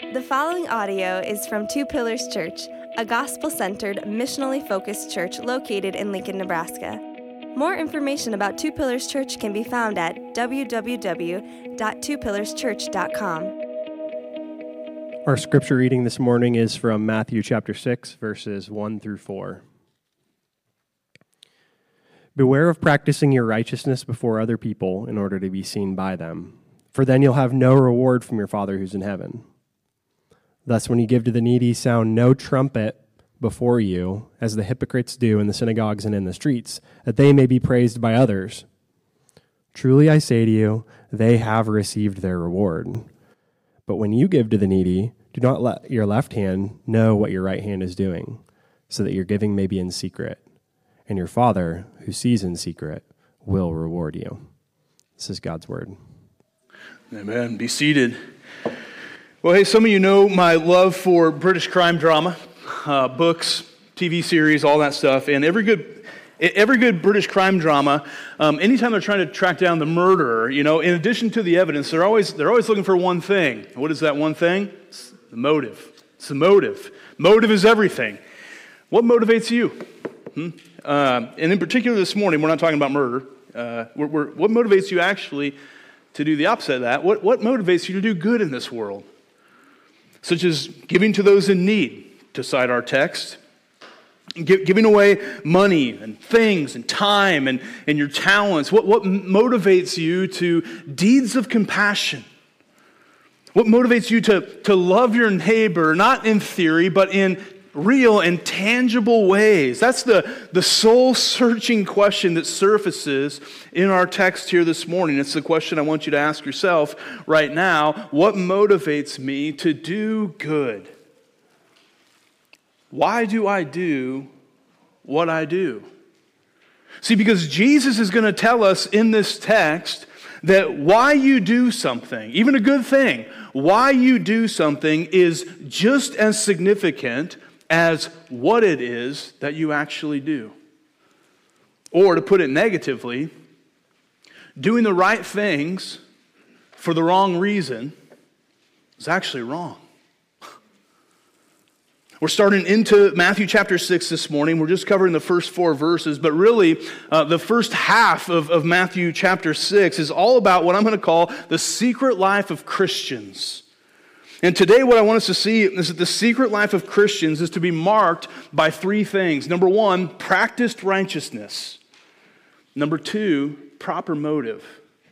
The following audio is from Two Pillars Church, a gospel-centered, missionally focused church located in Lincoln, Nebraska. More information about Two Pillars Church can be found at www.twopillarschurch.com. Our scripture reading this morning is from Matthew chapter 6, verses 1 through 4. Beware of practicing your righteousness before other people in order to be seen by them, for then you'll have no reward from your Father who's in heaven. Thus, when you give to the needy, sound no trumpet before you, as the hypocrites do in the synagogues and in the streets, that they may be praised by others. Truly I say to you, they have received their reward. But when you give to the needy, do not let your left hand know what your right hand is doing, so that your giving may be in secret, and your Father, who sees in secret, will reward you. This is God's word. Amen. Be seated. Well, hey, some of you know my love for British crime drama, books, TV series, all that stuff. And every good British crime drama, anytime they're trying to track down the murderer, in addition to the evidence, they're always looking for one thing. What is that one thing? It's the motive. It's the motive. Motive is everything. What motivates you? And in particular this morning, we're not talking about murder. What motivates you actually to do the opposite of that? What motivates you to do good in this world? Such as giving to those in need, to cite our text, giving away money and things and time and your talents. What motivates you to deeds of compassion? What motivates you to love your neighbor, not in theory, but in real and tangible ways? That's the soul-searching question that surfaces in our text here this morning. It's the question I want you to ask yourself right now. What motivates me to do good? Why do I do what I do? See, because Jesus is going to tell us in this text that why you do something, even a good thing, why you do something is just as significant as what it is that you actually do. Or to put it negatively, doing the right things for the wrong reason is actually wrong. We're starting into Matthew chapter 6 this morning. We're just covering the first 4 verses, but really the first half of Matthew chapter 6 is all about what I'm going to call the secret life of Christians. And today what I want us to see is that the secret life of Christians is to be marked by 3 things. Number 1, practiced righteousness. Number 2, proper motive.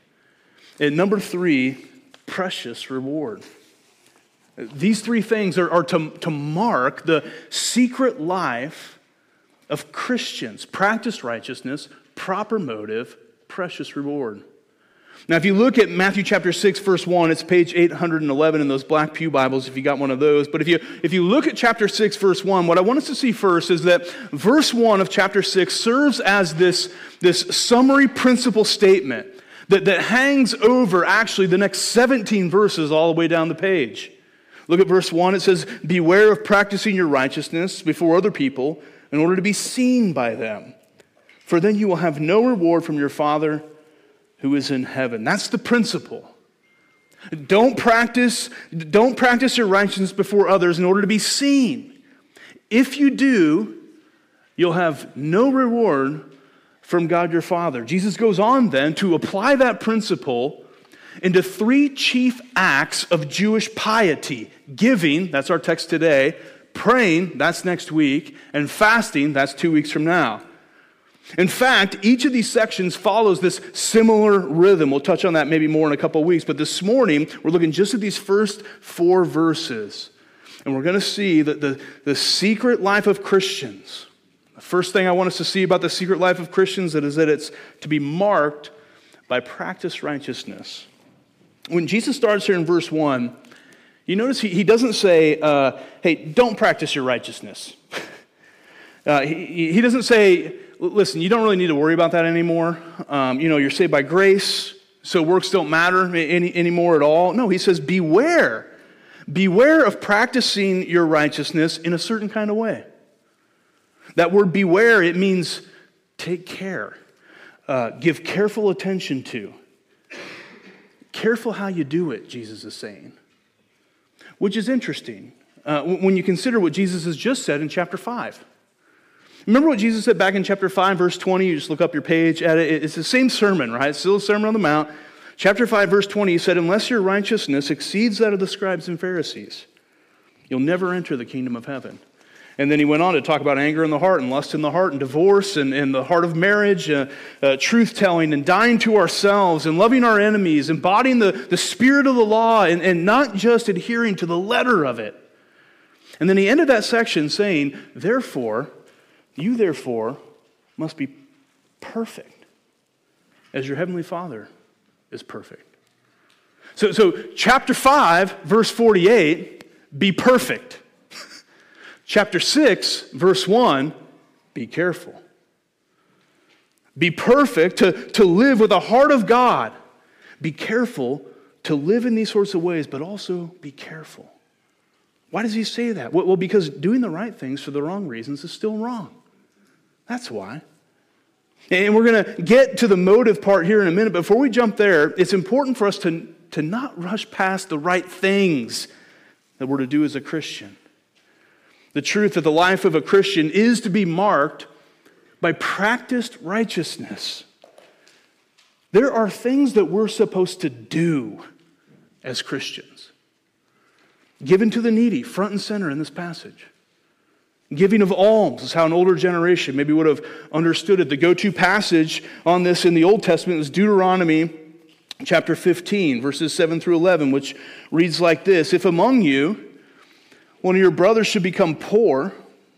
And number 3, precious reward. These 3 things are to mark the secret life of Christians. Practiced righteousness, proper motive, precious reward. Now, if you look at Matthew chapter 6, verse 1, it's page 811 in those black pew Bibles, if you got one of those. But if you look at chapter 6, verse 1, what I want us to see first is that verse 1 of chapter 6 serves as this summary principle statement that hangs over, actually, the next 17 verses all the way down the page. Look at verse 1. It says, "Beware of practicing your righteousness before other people in order to be seen by them. For then you will have no reward from your Father who is in heaven." That's the principle. Don't practice your righteousness before others in order to be seen. If you do, you'll have no reward from God your Father. Jesus goes on then to apply that principle into 3 chief acts of Jewish piety. Giving, that's our text today. Praying, that's next week. And fasting, that's 2 weeks from now. In fact, each of these sections follows this similar rhythm. We'll touch on that maybe more in a couple of weeks. But this morning, we're looking just at these first 4 verses. And we're going to see that the secret life of Christians. The first thing I want us to see about the secret life of Christians is that it's to be marked by practiced righteousness. When Jesus starts here in verse 1, you notice he doesn't say, hey, don't practice your righteousness. He doesn't say, listen, you don't really need to worry about that anymore. You're saved by grace, so works don't matter anymore at all. No, he says, beware. Beware of practicing your righteousness in a certain kind of way. That word beware, it means take care. Give careful attention to. Careful how you do it, Jesus is saying. which is interesting when you consider what Jesus has just said in chapter 5. Remember what Jesus said back in chapter 5, verse 20? You just look up your page at it. It's the same sermon, right? It's still a Sermon on the Mount. Chapter 5, verse 20, he said, unless your righteousness exceeds that of the scribes and Pharisees, you'll never enter the kingdom of heaven. And then he went on to talk about anger in the heart and lust in the heart and divorce and the heart of marriage, truth-telling and dying to ourselves and loving our enemies, embodying the spirit of the law and not just adhering to the letter of it. And then he ended that section saying, you therefore must be perfect as your heavenly Father is perfect. So chapter 5, verse 48, be perfect. Chapter 6, verse 1, be careful. Be perfect to live with the heart of God. Be careful to live in these sorts of ways, but also be careful. Why does he say that? Well, because doing the right things for the wrong reasons is still wrong. That's why. And we're going to get to the motive part here in a minute. But before we jump there, it's important for us to not rush past the right things that we're to do as a Christian. The truth that the life of a Christian is to be marked by practiced righteousness. There are things that we're supposed to do as Christians. Given to the needy, front and center in this passage. Giving of alms is how an older generation maybe would have understood it. The go-to passage on this in the Old Testament is Deuteronomy chapter 15, verses 7 through 11, which reads like this. If among you one of your brothers should become poor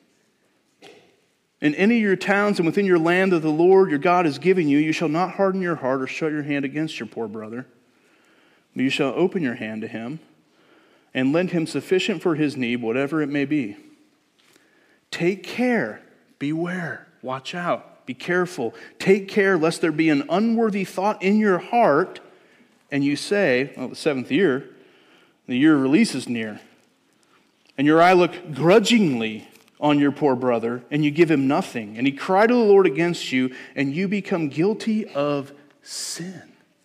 in any of your towns and within your land that the Lord your God is giving you, you shall not harden your heart or shut your hand against your poor brother, but you shall open your hand to him and lend him sufficient for his need, whatever it may be. Take care, beware, watch out, be careful. Take care lest there be an unworthy thought in your heart, and you say, the seventh year, the year of release is near. And your eye look grudgingly on your poor brother, and you give him nothing. And he cried to the Lord against you, and you become guilty of sin.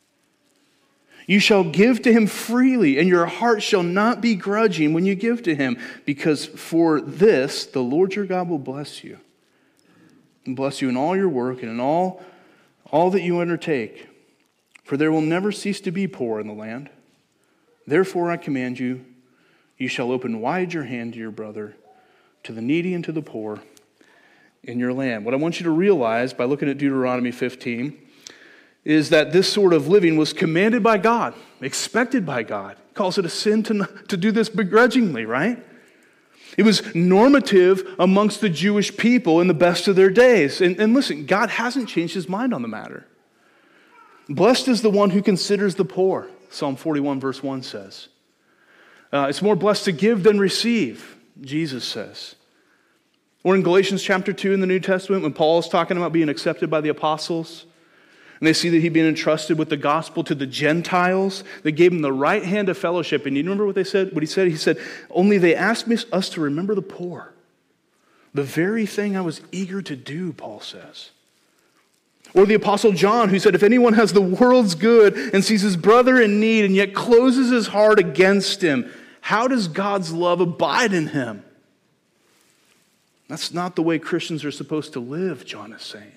You shall give to him freely, and your heart shall not be grudging when you give to him, because for this the Lord your God will bless you. And bless you in all your work and in all that you undertake. For there will never cease to be poor in the land. Therefore I command you, you shall open wide your hand to your brother, to the needy and to the poor in your land. What I want you to realize by looking at Deuteronomy 15 is that this sort of living was commanded by God, expected by God. He calls it a sin to do this begrudgingly, right? It was normative amongst the Jewish people in the best of their days. And listen, God hasn't changed his mind on the matter. Blessed is the one who considers the poor, Psalm 41 verse 1 says. It's more blessed to give than receive, Jesus says. Or in Galatians chapter 2 in the New Testament, when Paul is talking about being accepted by the apostles, and they see that he'd been entrusted with the gospel to the Gentiles. They gave him the right hand of fellowship. And you remember what they said? What he said? He said, only they asked us to remember the poor. The very thing I was eager to do, Paul says. Or the Apostle John, who said, if anyone has the world's good and sees his brother in need and yet closes his heart against him, how does God's love abide in him? That's not the way Christians are supposed to live, John is saying.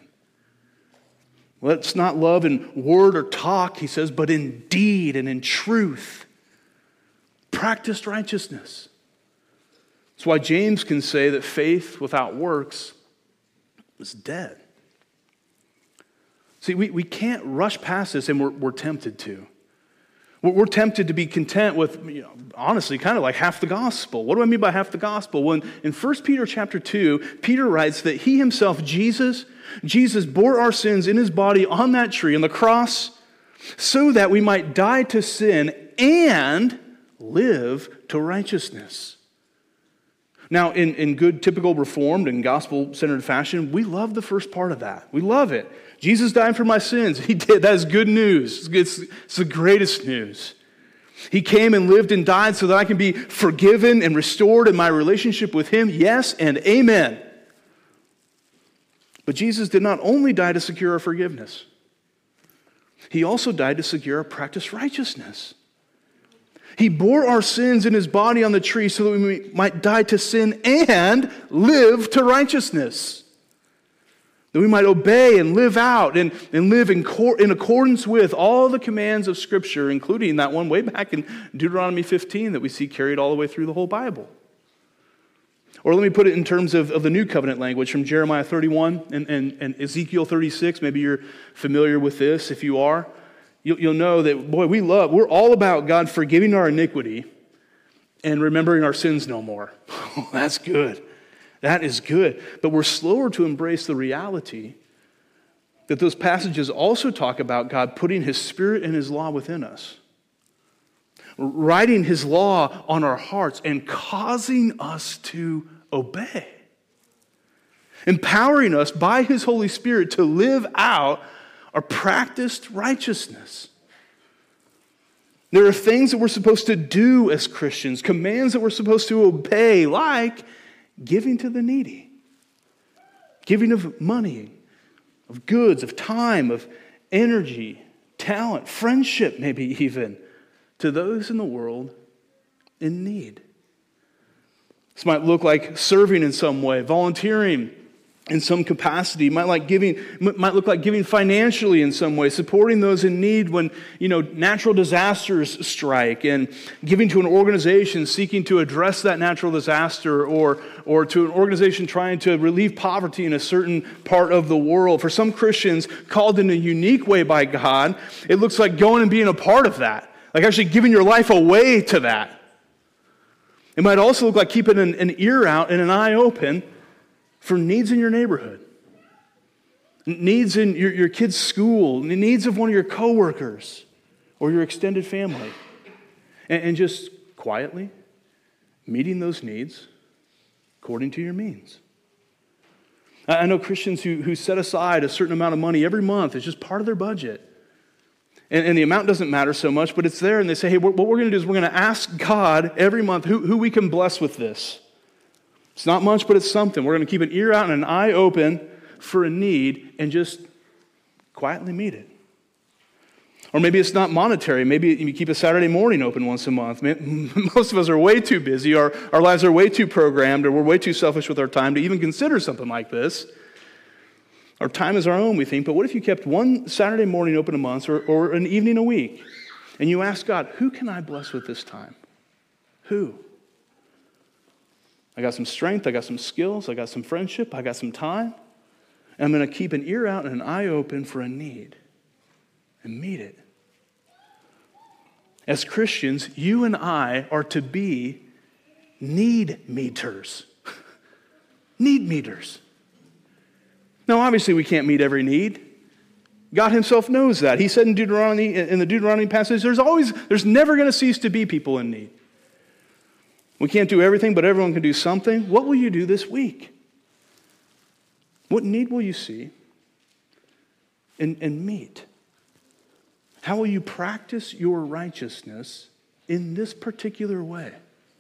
Let's not love in word or talk, he says, but in deed and in truth. Practiced righteousness. That's why James can say that faith without works is dead. See, we can't rush past this, and we're tempted to. We're tempted to be content with, honestly, kind of like half the gospel. What do I mean by half the gospel? Well, in 1 Peter chapter 2, Peter writes that he himself, Jesus bore our sins in his body on that tree, on the cross, so that we might die to sin and live to righteousness. Now, in good, typical Reformed and gospel-centered fashion, we love the first part of that. We love it. Jesus died for my sins. He did. That is good news. It's the greatest news. He came and lived and died so that I can be forgiven and restored in my relationship with him. Yes and amen. But Jesus did not only die to secure our forgiveness. He also died to secure our practiced righteousness. He bore our sins in his body on the tree so that we might die to sin and live to righteousness. That we might obey and live out and live in accordance with all the commands of Scripture, including that one way back in Deuteronomy 15 that we see carried all the way through the whole Bible. Or let me put it in terms of the New Covenant language from Jeremiah 31 and Ezekiel 36. Maybe you're familiar with this. If you are, you'll know that, boy, we're all about God forgiving our iniquity and remembering our sins no more. That's good. That is good. But we're slower to embrace the reality that those passages also talk about God putting his Spirit and his law within us, writing his law on our hearts and causing us to obey, empowering us by his Holy Spirit to live out our practiced righteousness. There are things that we're supposed to do as Christians, commands that we're supposed to obey, like giving to the needy, giving of money, of goods, of time, of energy, talent, friendship, maybe even, to those in the world in need. This might look like serving in some way, volunteering in some capacity. It might look like giving financially in some way, supporting those in need when, natural disasters strike, and giving to an organization seeking to address that natural disaster, or to an organization trying to relieve poverty in a certain part of the world. For some Christians, called in a unique way by God, it looks like going and being a part of that, like actually giving your life away to that. It might also look like keeping an ear out and an eye open for needs in your neighborhood, needs in your kid's school, needs of one of your coworkers or your extended family, and just quietly meeting those needs according to your means. I know Christians who set aside a certain amount of money every month. It's just part of their budget. And the amount doesn't matter so much, but it's there, and they say, hey, what we're going to do is we're going to ask God every month who we can bless with this. It's not much, but it's something. We're going to keep an ear out and an eye open for a need and just quietly meet it. Or maybe it's not monetary. Maybe you keep a Saturday morning open once a month. Most of us are way too busy. Our lives are way too programmed, or we're way too selfish with our time to even consider something like this. Our time is our own, we think, but what if you kept one Saturday morning open a month or an evening a week, and you ask God, who can I bless with this time? Who? I got some strength, I got some skills, I got some friendship, I got some time, and I'm going to keep an ear out and an eye open for a need and meet it. As Christians, you and I are to be need meters. Need meters. Now, obviously, we can't meet every need. God himself knows that. He said in the Deuteronomy passage, there's never going to cease to be people in need. We can't do everything, but everyone can do something. What will you do this week? What need will you see and meet? How will you practice your righteousness in this particular way?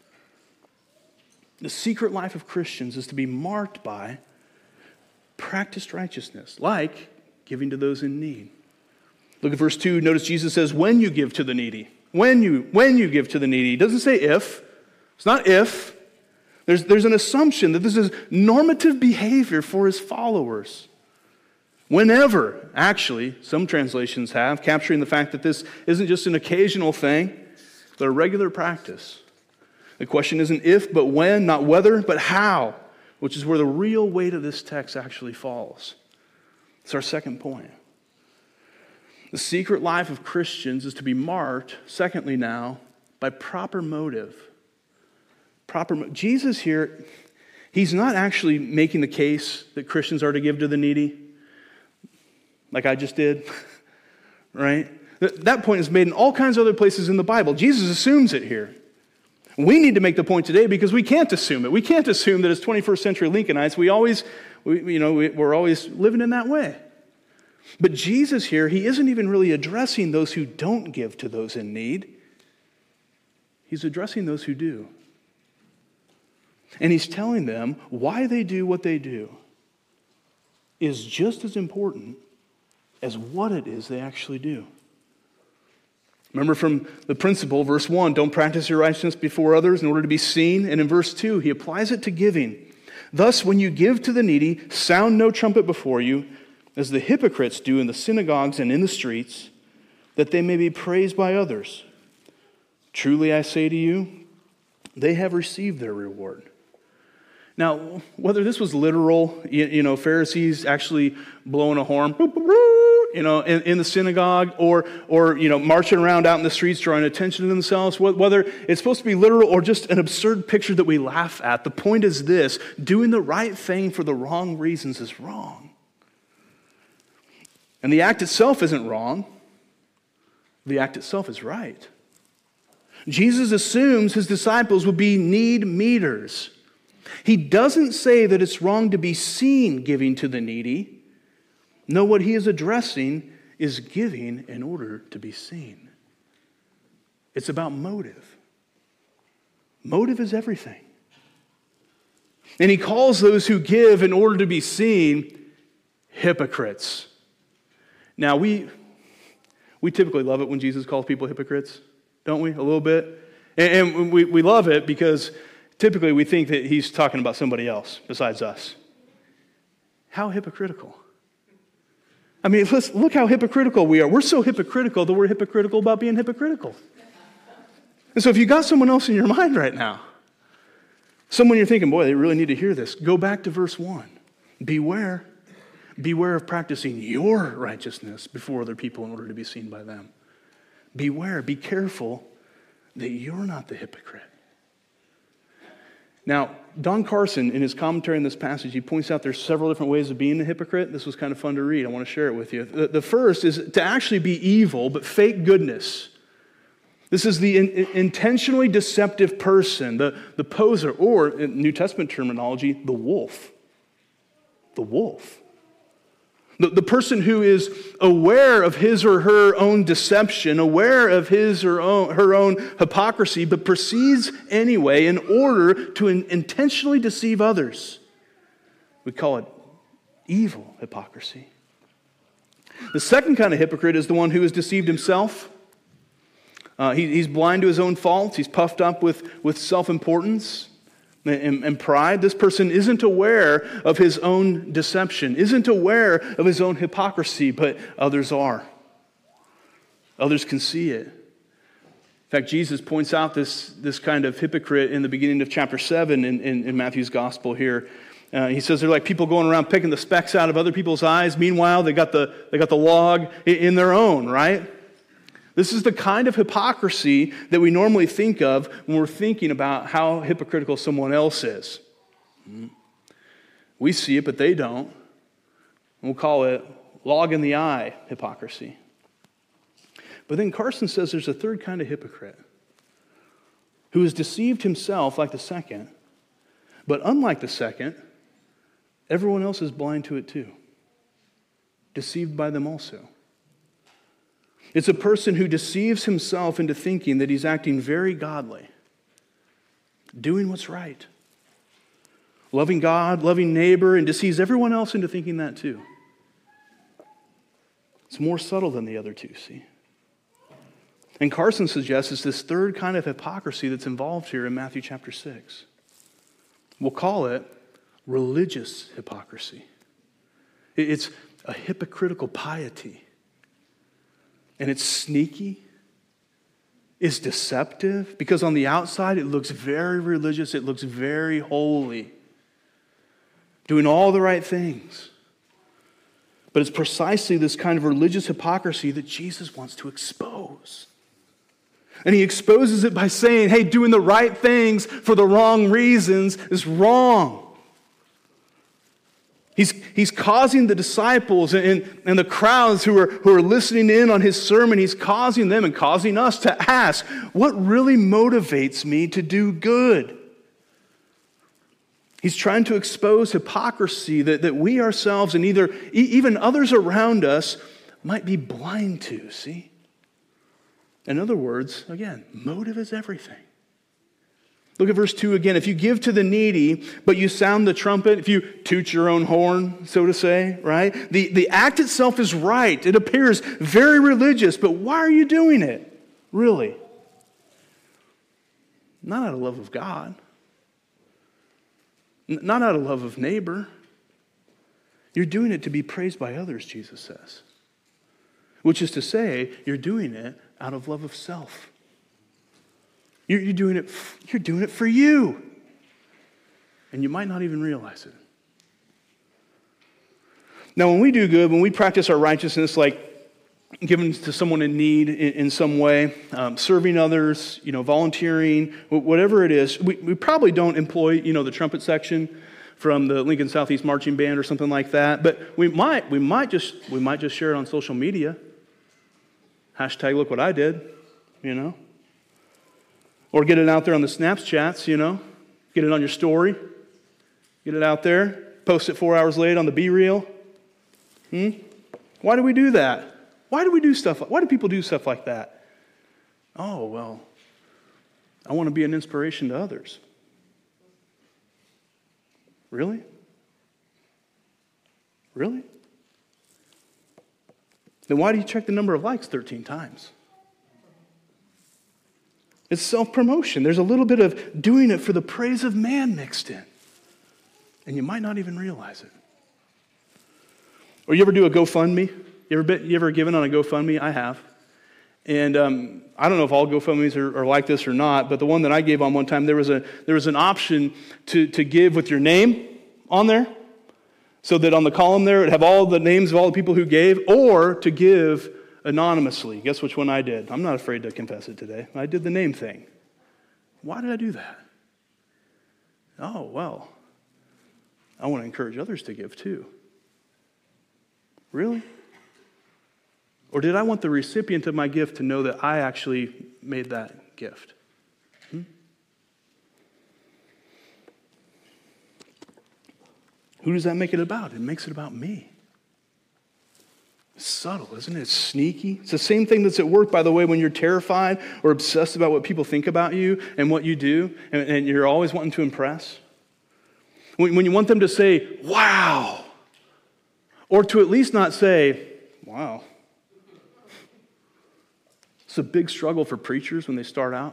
The secret life of Christians is to be marked by practiced righteousness, like giving to those in need. Look at verse 2. Notice Jesus says, when you give to the needy. When you give to the needy. He doesn't say if. It's not if. There's an assumption that this is normative behavior for his followers. Whenever, actually, some translations have, capturing the fact that this isn't just an occasional thing, but a regular practice. The question isn't if, but when, not whether, but how, which is where the real weight of this text actually falls. It's our second point. The secret life of Christians is to be marked, secondly now, by proper motive. Jesus here, he's not actually making the case that Christians are to give to the needy, like I just did, right? That point is made in all kinds of other places in the Bible. Jesus assumes it here. We need to make the point today because we can't assume it. We can't assume that as 21st century Lincolnites, we're always living in that way. But Jesus here, he isn't even really addressing those who don't give to those in need. He's addressing those who do. And he's telling them why they do what they do is just as important as what it is they actually do. Remember from the principle, verse 1, don't practice your righteousness before others in order to be seen. And in verse 2, he applies it to giving. Thus, when you give to the needy, sound no trumpet before you, as the hypocrites do in the synagogues and in the streets, that they may be praised by others. Truly I say to you, they have received their reward. Now, whether this was literal, Pharisees actually blowing a horn, in the synagogue, or marching around out in the streets drawing attention to themselves, whether it's supposed to be literal or just an absurd picture that we laugh at, the point is this: doing the right thing for the wrong reasons is wrong. And the act itself isn't wrong. The act itself is right. Jesus assumes his disciples will be need meters. He doesn't say that it's wrong to be seen giving to the needy. No, what he is addressing is giving in order to be seen. It's about motive. Motive is everything. And he calls those who give in order to be seen hypocrites. Now, we typically love it when Jesus calls people hypocrites, don't we? A little bit. And we love it because typically we think that he's talking about somebody else besides us. How hypocritical. I mean, look how hypocritical we are. We're so hypocritical that we're hypocritical about being hypocritical. And so if you got someone else in your mind right now, someone you're thinking, boy, they really need to hear this, go back to verse 1. Beware. Beware of practicing your righteousness before other people in order to be seen by them. Beware, be careful that you're not the hypocrite. Now, Don Carson, in his commentary on this passage, he points out there's several different ways of being a hypocrite. This was kind of fun to read. I want to share it with you. The first is to actually be evil, but fake goodness. This is the intentionally deceptive person, the poser, or in New Testament terminology, the wolf. The wolf. The person who is aware of his or her own deception, aware of his or her own hypocrisy, but proceeds anyway in order to intentionally deceive others. We call it evil hypocrisy. The second kind of hypocrite is the one who has deceived himself. He's blind to his own faults. He's puffed up with self-importance and pride. This person isn't aware of his own deception, isn't aware of his own hypocrisy, but others are. Others can see it. In fact, Jesus points out this kind of hypocrite in the beginning of chapter 7 in Matthew's gospel here. He says they're like people going around picking the specks out of other people's eyes. Meanwhile, they got the log in their own, right? This is the kind of hypocrisy that we normally think of when we're thinking about how hypocritical someone else is. We see it, but they don't. We'll call it log in the eye hypocrisy. But then Carson says there's a third kind of hypocrite who has deceived himself like the second, but unlike the second, everyone else is blind to it too, deceived by them also. It's a person who deceives himself into thinking that he's acting very godly, doing what's right, loving God, loving neighbor, and deceives everyone else into thinking that too. It's more subtle than the other two, see? And Carson suggests it's this third kind of hypocrisy that's involved here in Matthew chapter 6. We'll call it religious hypocrisy. It's a hypocritical piety. And it's sneaky, it's deceptive, because on the outside it looks very religious, it looks very holy, doing all the right things. But it's precisely this kind of religious hypocrisy that Jesus wants to expose. And he exposes it by saying, hey, doing the right things for the wrong reasons is wrong. He's causing the disciples and the crowds who are listening in on his sermon, he's causing them and causing us to ask, what really motivates me to do good? He's trying to expose hypocrisy that we ourselves and even others around us might be blind to, see? In other words, again, motive is everything. Look at verse 2 again. If you give to the needy, but you sound the trumpet, if you toot your own horn, so to say, right? The act itself is right. It appears very religious, but why are you doing it? Really? Not out of love of God. Not out of love of neighbor. You're doing it to be praised by others, Jesus says. Which is to say, you're doing it out of love of self. You're doing it for you. And you might not even realize it. Now, when we do good, when we practice our righteousness, like giving to someone in need in some way, serving others, volunteering, whatever it is, we probably don't employ, the trumpet section from the Lincoln Southeast Marching Band or something like that. But we might just share it on social media. Hashtag look what I did, Or get it out there on the Snapchats, Get it on your story. Get it out there. Post it 4 hours late on the BeReal. Why do we do that? Why do people do stuff like that? Oh, well, I want to be an inspiration to others. Really? Really? Then why do you check the number of likes 13 times? It's self-promotion. There's a little bit of doing it for the praise of man mixed in. And you might not even realize it. Or you ever do a GoFundMe? You ever given on a GoFundMe? I have. And I don't know if all GoFundMes are like this or not, but the one that I gave on one time, there was an option to give with your name on there, so that on the column there it would have all the names of all the people who gave, or to give anonymously. Guess which one I did? I'm not afraid to confess it today. I did the name thing. Why did I do that? Oh, well, I want to encourage others to give too. Really? Or did I want the recipient of my gift to know that I actually made that gift? Who does that make it about? It makes it about me. It's subtle, isn't it? It's sneaky. It's the same thing that's at work, by the way, when you're terrified or obsessed about what people think about you and what you do, and you're always wanting to impress. When you want them to say, wow, or to at least not say, wow. It's a big struggle for preachers when they start out.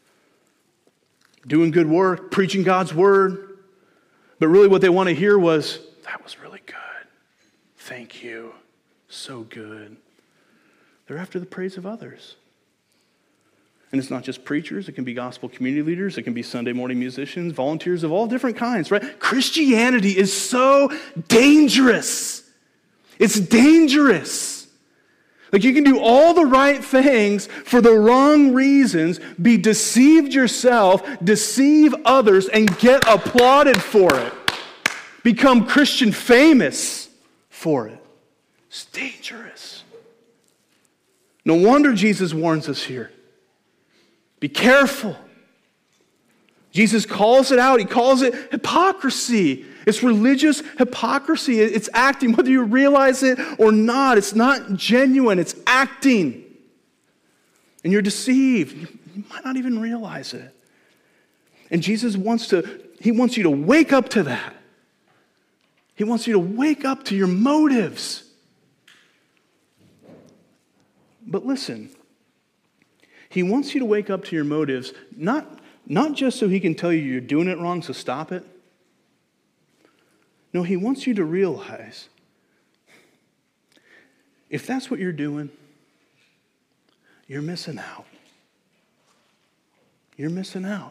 Doing good work, preaching God's word. But really what they want to hear was, that was really good. Thank you. So good. They're after the praise of others. And it's not just preachers. It can be gospel community leaders. It can be Sunday morning musicians, volunteers of all different kinds, right? Christianity is so dangerous. It's dangerous. Like you can do all the right things for the wrong reasons, be deceived yourself, deceive others, and get applauded for it. Become Christian famous for it. It's dangerous. No wonder Jesus warns us here. Be careful. Jesus calls it out. He calls it hypocrisy. It's religious hypocrisy. It's acting, whether you realize it or not. It's not genuine. It's acting. And you're deceived. You might not even realize it. And Jesus wants you to wake up to that. He wants you to wake up to your motives. But listen, he wants you to wake up to your motives, not just so he can tell you you're doing it wrong, so stop it. No, he wants you to realize, if that's what you're doing, you're missing out. You're missing out.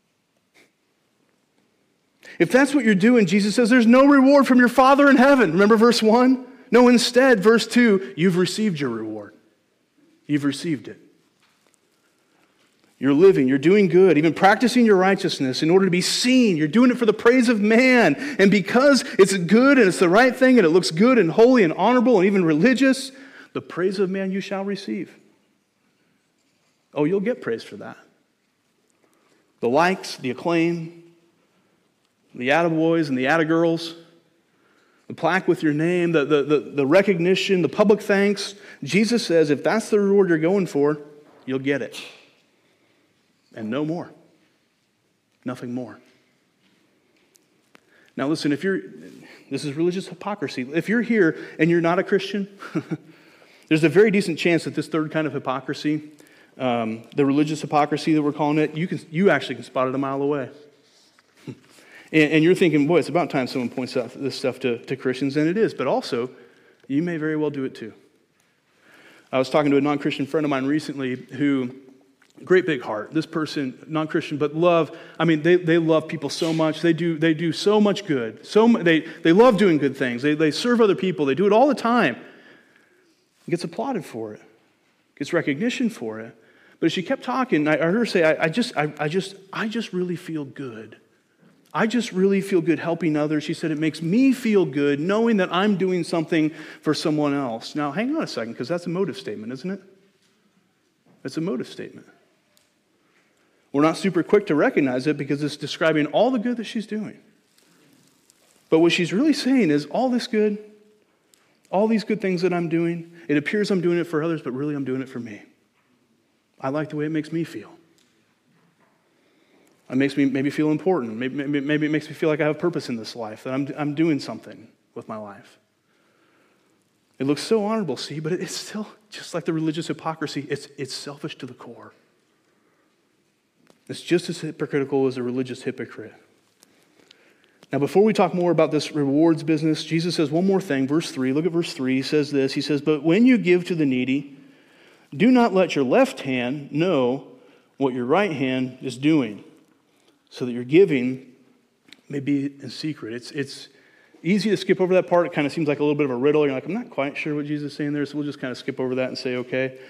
If that's what you're doing, Jesus says there's no reward from your Father in heaven. Remember verse 1? No, instead, verse 2, you've received your reward. You've received it. You're living, you're doing good, even practicing your righteousness in order to be seen. You're doing it for the praise of man. And because it's good and it's the right thing and it looks good and holy and honorable and even religious, the praise of man you shall receive. Oh, you'll get praise for that. The likes, the acclaim, the attaboys and the attagirls, the plaque with your name, the recognition, the public thanks. Jesus says if that's the reward you're going for, you'll get it. And no more. Nothing more. Now listen, this is religious hypocrisy. If you're here and you're not a Christian, there's a very decent chance that this third kind of hypocrisy the religious hypocrisy that we're calling it, you actually can spot it a mile away. And you're thinking, boy, it's about time someone points out this stuff to Christians, and it is. But also, you may very well do it too. I was talking to a non-Christian friend of mine recently who, great big heart. This person, non-Christian, but they love people so much. They do so much good. They love doing good things. They serve other people. They do it all the time. Gets applauded for it. Gets recognition for it. But as she kept talking, I heard her say, I just really feel good. I just really feel good helping others. She said, it makes me feel good knowing that I'm doing something for someone else. Now, hang on a second, because that's a motive statement, isn't it? It's a motive statement. We're not super quick to recognize it because it's describing all the good that she's doing. But what she's really saying is all this good, all these good things that I'm doing, it appears I'm doing it for others, but really I'm doing it for me. I like the way it makes me feel. It makes me maybe feel important. Maybe it makes me feel like I have purpose in this life, that I'm doing something with my life. It looks so honorable, see, but it's still, just like the religious hypocrisy, it's selfish to the core. It's just as hypocritical as a religious hypocrite. Now, before we talk more about this rewards business, Jesus says one more thing. Verse 3, look at verse 3. He says this. He says, but when you give to the needy, do not let your left hand know what your right hand is doing, so that your giving may be in secret. It's easy to skip over that part. It kind of seems like a little bit of a riddle. You're like, I'm not quite sure what Jesus is saying there, so we'll just kind of skip over that and say, okay.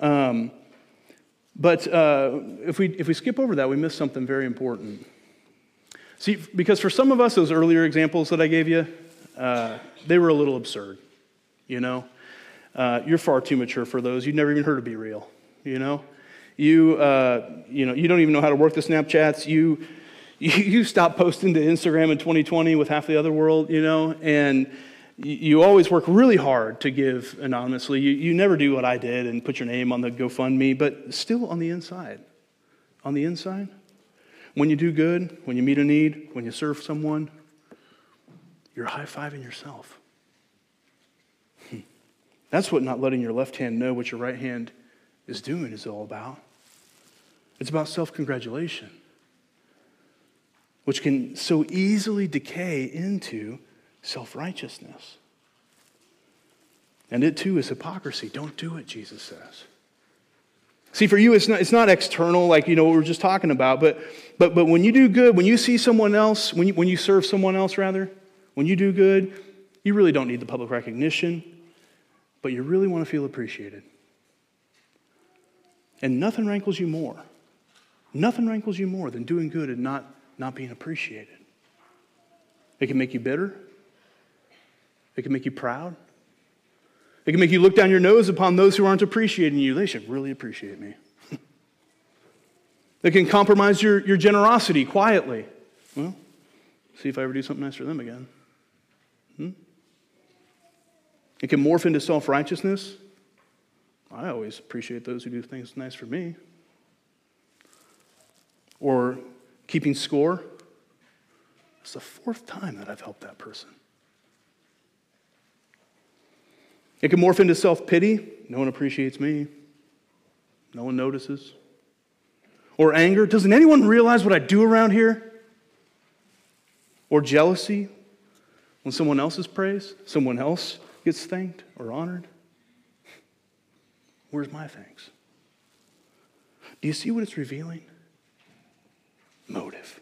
But if we skip over that, we miss something very important. See, because for some of us, those earlier examples that I gave you, they were a little absurd, you know. You're far too mature for those. You've never even heard of Be Real, you know. You don't even know how to work the Snapchats. You stopped posting to Instagram in 2020 with half the other world, you know, and you always work really hard to give anonymously. You never do what I did and put your name on the GoFundMe, but still on the inside, when you do good, when you meet a need, when you serve someone, you're high-fiving yourself. That's what not letting your left hand know what your right hand is doing is all about. It's about self-congratulation, which can so easily decay into self-righteousness. And it too is hypocrisy. Don't do it, Jesus says. See, for you, it's not external, like, you know, what we were just talking about, but when you do good, when you see someone else, when you serve someone else, rather, when you do good, you really don't need the public recognition, but you really want to feel appreciated. And nothing rankles you more. Nothing rankles you more than doing good and not being appreciated. It can make you bitter. It can make you proud. It can make you look down your nose upon those who aren't appreciating you. They should really appreciate me. It can compromise your generosity quietly. Well, see if I ever do something nice for them again. It can morph into self-righteousness. I always appreciate those who do things nice for me. Or keeping score. It's the fourth time that I've helped that person. It can morph into self-pity. No one appreciates me. No one notices. Or anger. Doesn't anyone realize what I do around here? Or jealousy. When someone else is praised, someone else gets thanked or honored. Where's my thanks? Do you see what it's revealing? Motive.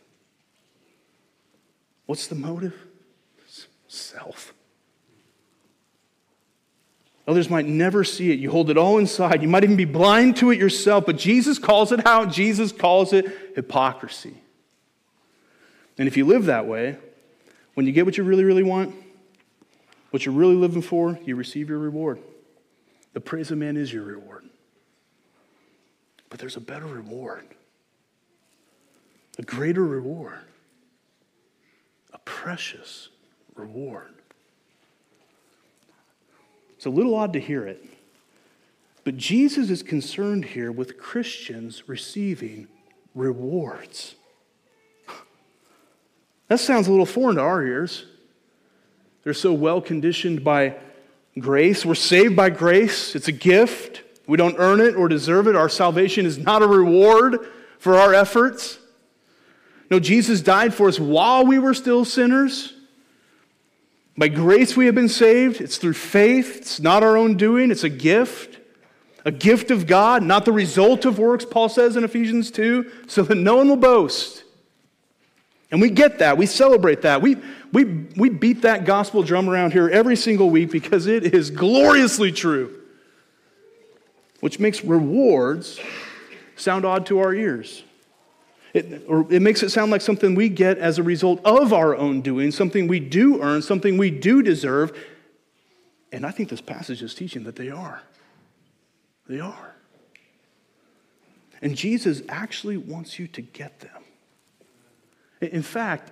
What's the motive? Self. Others might never see it. You hold it all inside. You might even be blind to it yourself, but Jesus calls it out. Jesus calls it hypocrisy. And if you live that way, when you get what you really, really want, what you're really living for, you receive your reward. The praise of man is your reward. But there's a better reward. A greater reward. A precious reward. It's a little odd to hear it, but Jesus is concerned here with Christians receiving rewards. That sounds a little foreign to our ears. They're so well conditioned by grace. We're saved by grace. It's a gift. We don't earn it or deserve it. Our salvation is not a reward for our efforts. No, Jesus died for us while we were still sinners. By grace we have been saved. It's through faith. It's not our own doing. It's a gift of God, not the result of works, Paul says in Ephesians 2, so that no one will boast. And we get that. We celebrate that. We beat that gospel drum around here every single week because it is gloriously true, which makes rewards sound odd to our ears. It makes it sound like something we get as a result of our own doing, something we do earn, something we do deserve. And I think this passage is teaching that they are. They are. And Jesus actually wants you to get them. In fact,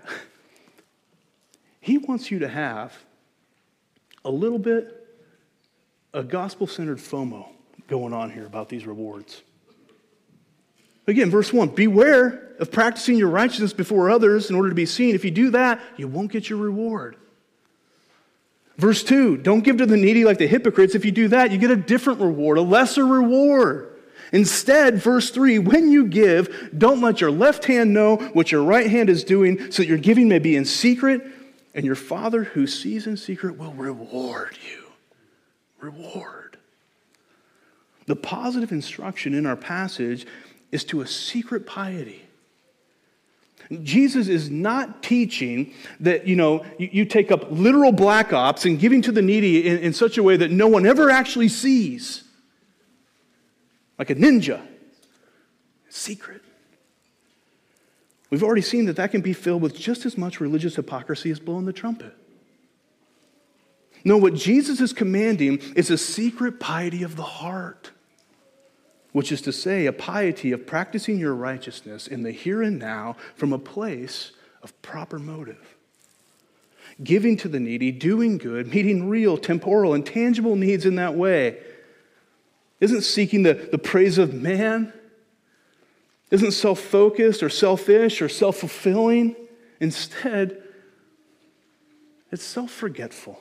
he wants you to have a little bit of gospel-centered FOMO going on here about these rewards. Again, verse 1, beware of practicing your righteousness before others in order to be seen. If you do that, you won't get your reward. Verse 2, don't give to the needy like the hypocrites. If you do that, you get a different reward, a lesser reward. Instead, verse 3, when you give, don't let your left hand know what your right hand is doing, so that your giving may be in secret, and your Father who sees in secret will reward you. Reward. The positive instruction in our passage is to a secret piety. Jesus is not teaching that, you take up literal black ops and giving to the needy in such a way that no one ever actually sees. Like a ninja. Secret. We've already seen that can be filled with just as much religious hypocrisy as blowing the trumpet. No, what Jesus is commanding is a secret piety of the heart, which is to say, a piety of practicing your righteousness in the here and now from a place of proper motive. Giving to the needy, doing good, meeting real, temporal, and tangible needs in that way. Isn't seeking the praise of man. Isn't self-focused or selfish or self-fulfilling. Instead, it's self-forgetful.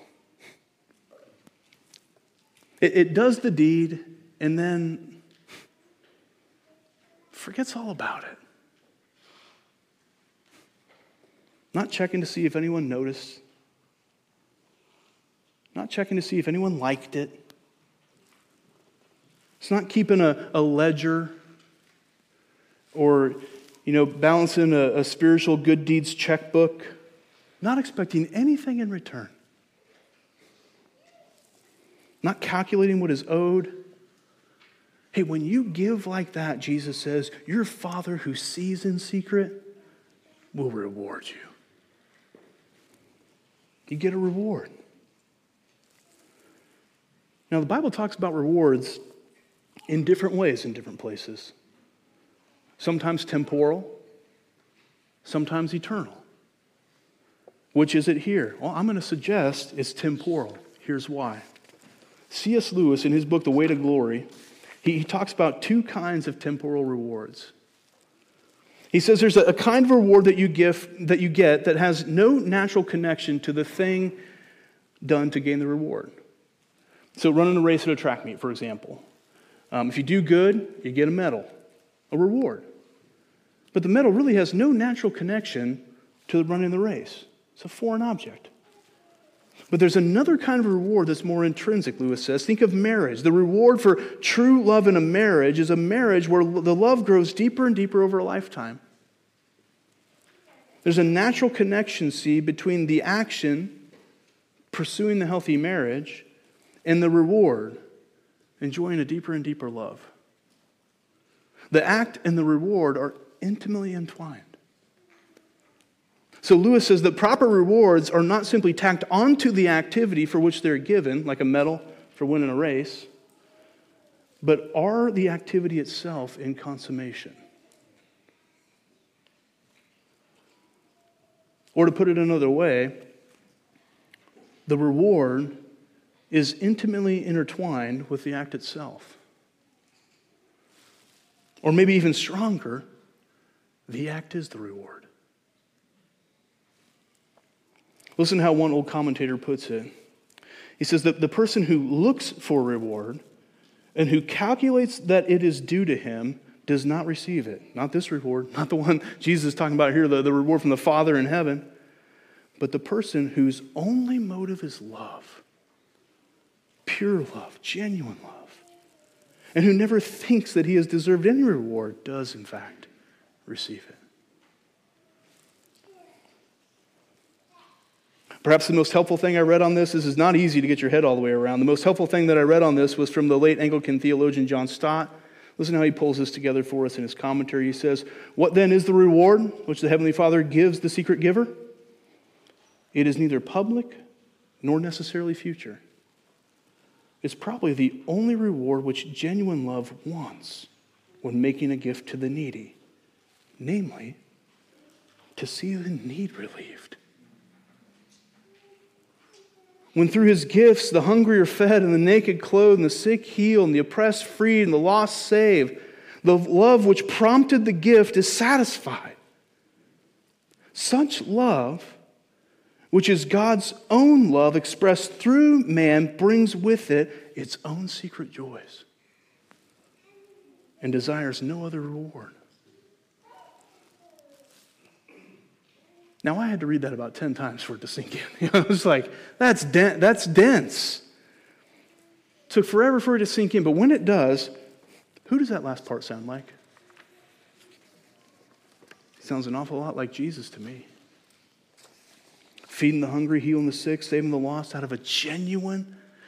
It does the deed and then forgets all about it. Not checking to see if anyone noticed. Not checking to see if anyone liked it. It's not keeping a ledger or, balancing a spiritual good deeds checkbook. Not expecting anything in return. Not calculating what is owed. Hey, when you give like that, Jesus says, your Father who sees in secret will reward you. You get a reward. Now, the Bible talks about rewards in different ways in different places. Sometimes temporal, sometimes eternal. Which is it here? Well, I'm going to suggest it's temporal. Here's why. C.S. Lewis, in his book, The Way to Glory, he talks about two kinds of temporal rewards. He says there's a kind of reward that you get that has no natural connection to the thing done to gain the reward. So running a race at a track meet, for example. If you do good, you get a medal, a reward. But the medal really has no natural connection to running the race. It's a foreign object. But there's another kind of reward that's more intrinsic, Lewis says. Think of marriage. The reward for true love in a marriage is a marriage where the love grows deeper and deeper over a lifetime. There's a natural connection, between the action, pursuing the healthy marriage, and the reward, enjoying a deeper and deeper love. The act and the reward are intimately entwined. So Lewis says that proper rewards are not simply tacked onto the activity for which they're given, like a medal for winning a race, but are the activity itself in consummation. Or to put it another way, the reward is intimately intertwined with the act itself. Or maybe even stronger, the act is the reward. Listen to how one old commentator puts it. He says that the person who looks for reward and who calculates that it is due to him does not receive it. Not this reward, not the one Jesus is talking about here, the reward from the Father in heaven, but the person whose only motive is love, pure love, genuine love, and who never thinks that he has deserved any reward does, in fact, receive it. Perhaps the most helpful thing I read on this is not easy to get your head all the way around. The most helpful thing that I read on this was from the late Anglican theologian John Stott. Listen how he pulls this together for us in his commentary. He says, "What then is the reward which the Heavenly Father gives the secret giver? It is neither public nor necessarily future. It's probably the only reward which genuine love wants when making a gift to the needy, namely, to see the need relieved. When through his gifts the hungry are fed and the naked clothed and the sick healed and the oppressed freed and the lost saved, the love which prompted the gift is satisfied. Such love, which is God's own love expressed through man, brings with it its own secret joys and desires no other reward." Now, I had to read that about 10 times for it to sink in. I was like, that's dense. It took forever for it to sink in, but when it does, who does that last part sound like? It sounds an awful lot like Jesus to me. Feeding the hungry, healing the sick, saving the lost out of a genuine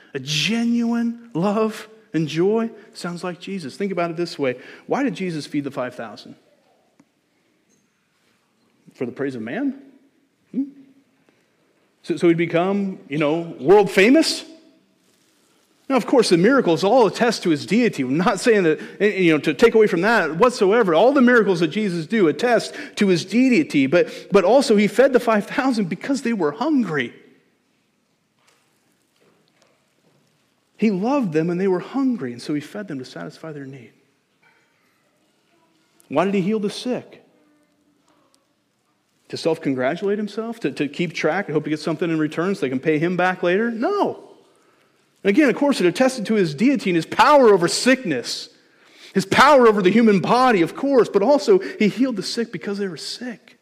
love and joy sounds like Jesus. Think about it this way. Why did Jesus feed the 5,000? For the praise of man? So he'd become, world famous? Now, of course, the miracles all attest to his deity. I'm not saying that, to take away from that whatsoever. All the miracles that Jesus do attest to his deity. But also he fed the 5,000 because they were hungry. He loved them and they were hungry, and so he fed them to satisfy their need. Why did he heal the sick? To self-congratulate himself? To keep track and hope to get something in return so they can pay him back later? No. And again, of course, it attested to his deity and his power over sickness. His power over the human body, of course, but also he healed the sick because they were sick.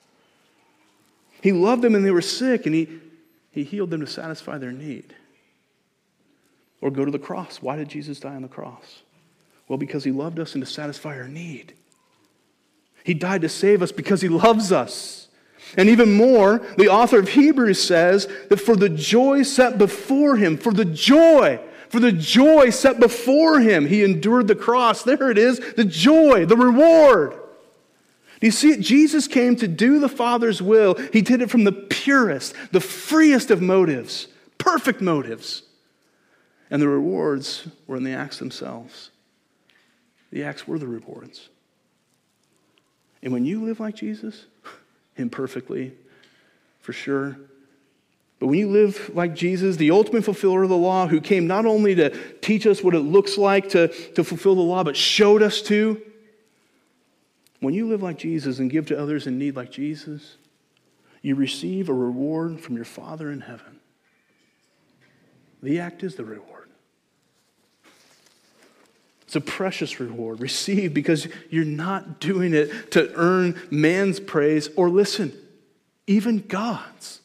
He loved them and they were sick, and he healed them to satisfy their need. Or go to the cross. Why did Jesus die on the cross? Well, because he loved us and to satisfy our need. He died to save us because he loves us. And even more, the author of Hebrews says that for the joy set before him, for the joy set before him, he endured the cross. There it is, the joy, the reward. Do you see it? Jesus came to do the Father's will. He did it from the purest, the freest of motives, perfect motives. And the rewards were in the acts themselves. The acts were the rewards. And when you live like Jesus, imperfectly, for sure, but when you live like Jesus, the ultimate fulfiller of the law, who came not only to teach us what it looks like to fulfill the law, but showed us to, when you live like Jesus and give to others in need like Jesus, you receive a reward from your Father in heaven. The act is the reward. It's a precious reward received because you're not doing it to earn man's praise or, listen, even God's.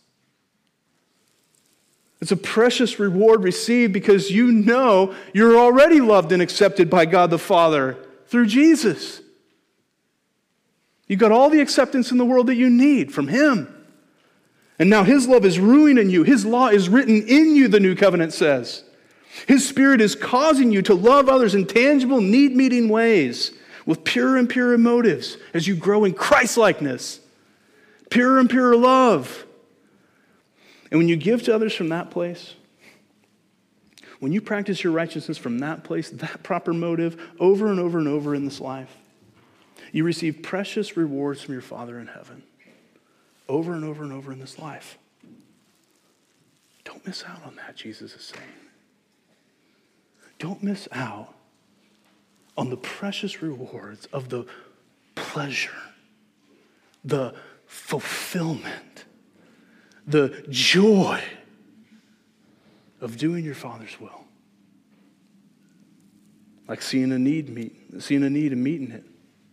It's a precious reward received because you know you're already loved and accepted by God the Father through Jesus. You've got all the acceptance in the world that you need from him. And now his love is ruling in you. His law is written in you, the new covenant says. His Spirit is causing you to love others in tangible, need-meeting ways with pure and purer motives as you grow in Christ-likeness. Pure and purer love. And when you give to others from that place, when you practice your righteousness from that place, that proper motive, over and over and over in this life, you receive precious rewards from your Father in heaven. Over and over and over in this life. Don't miss out on that, Jesus is saying. Don't miss out on the precious rewards of the pleasure, the fulfillment, the joy of doing your Father's will. like seeing a need and meeting it.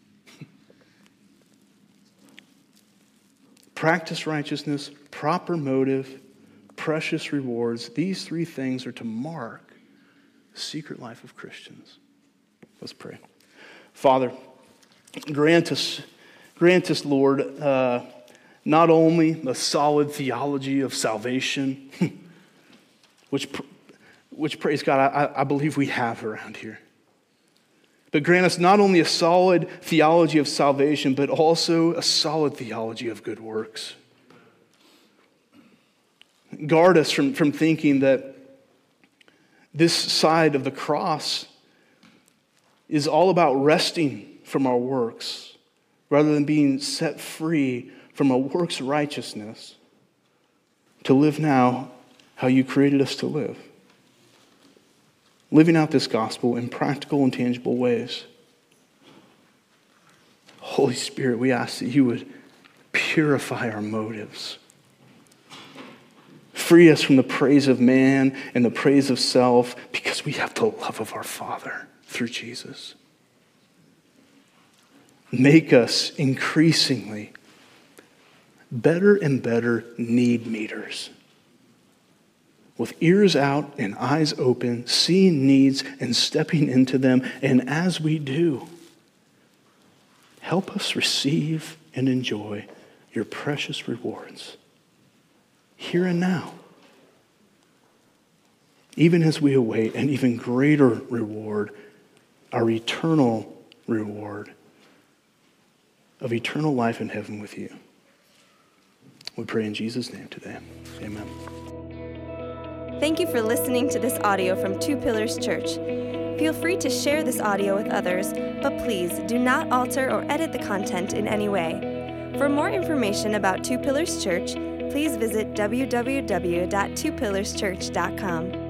Practice righteousness, proper motive, precious rewards. These three things are to mark the secret life of Christians. Let's pray. Father, grant us, Lord, not only the solid theology of salvation, which praise God, I believe we have around here. But grant us not only a solid theology of salvation, but also a solid theology of good works. Guard us from thinking that this side of the cross is all about resting from our works, rather than being set free from a works righteousness to live now how you created us to live. Living out this gospel in practical and tangible ways. Holy Spirit, we ask that you would purify our motives. Free us from the praise of man and the praise of self, because we have the love of our Father through Jesus. Make us increasingly better and better need meters, with ears out and eyes open, seeing needs and stepping into them. And as we do, help us receive and enjoy your precious rewards here and now, even as we await an even greater reward, our eternal reward of eternal life in heaven with you. We pray in Jesus' name today. Amen. Thank you for listening to this audio from Two Pillars Church. Feel free to share this audio with others, but please do not alter or edit the content in any way. For more information about Two Pillars Church, please visit www.twopillarschurch.com.